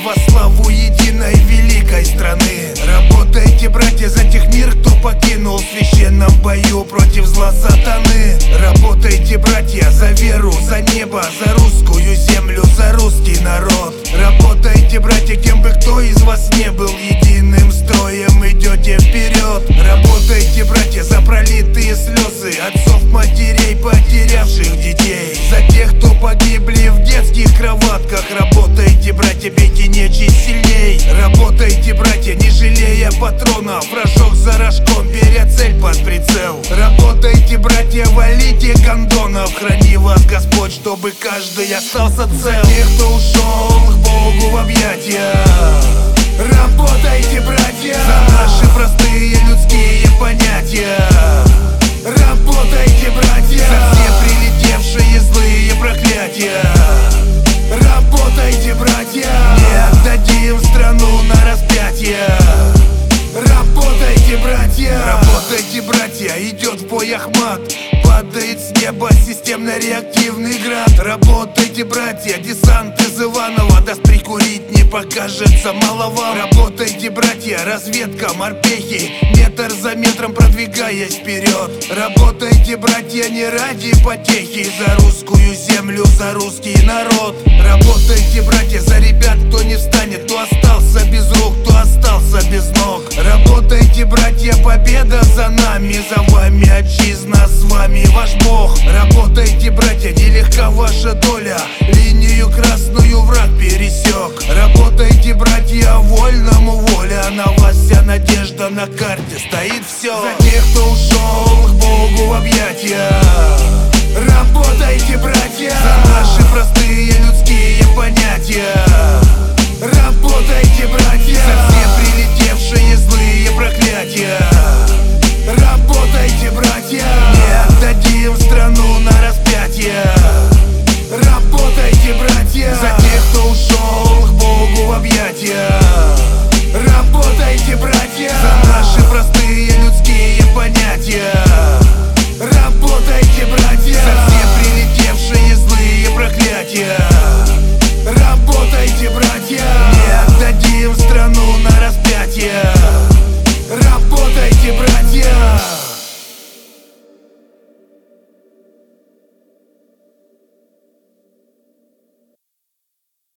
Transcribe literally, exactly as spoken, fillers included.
во славу единой великой страны. Работайте, братья, за тех мир, кто покинул в священном бою против зла сатаны. Работайте, братья, за веру, за небо, за русскую землю, за русский народ. Работайте, братья, кем бы кто из вас не был, единым строем идете вперед. Работайте, братья, за пролитые слезы отцов, матерей, потерявших детей, за тех, кто погибли в детских кроватках. Работайте, братья, бейте нечисть сильней. Работайте, братья, не жалея патронов, рожок за рожком, беря цель под прицел. Работайте, братья, валите гондонов, храни вас Господь, чтобы каждый остался цел. Тех, кто ушел к Богу в объятия, работайте, братья, за наши простые людские понятия. Работайте, братья, за все прилетевшие злые проклятия. Работайте, братья, не отдадим страну на распятие. Работайте, братья, работайте, братья, идет в бой Ахмат, падает с неба системно-реактивный град. Работайте, братья, десант из Иванова даст прикурить, не покажется мало вам. Работайте, братья, разведка, морпехи, метр за метром продвигаясь вперед. Работайте, братья, не ради потехи, за русскую землю, за русский народ. Работайте, братья, за ребят, кто не встанет, кто остался без рук, кто остался без ног. Работайте, братья, победа за нами, за вами отчизна, с вами ваш Бог. Работайте, братья, нелегка ваша доля, линию красную враг пересек. Работайте, братья, вольному воля, на вас вся надежда на карте стоит все. За тех, кто ушел к Богу в объятия. Работайте, братья, за наши простые людские понятия. Работайте, братья, за все прилетевшие злые проклятия.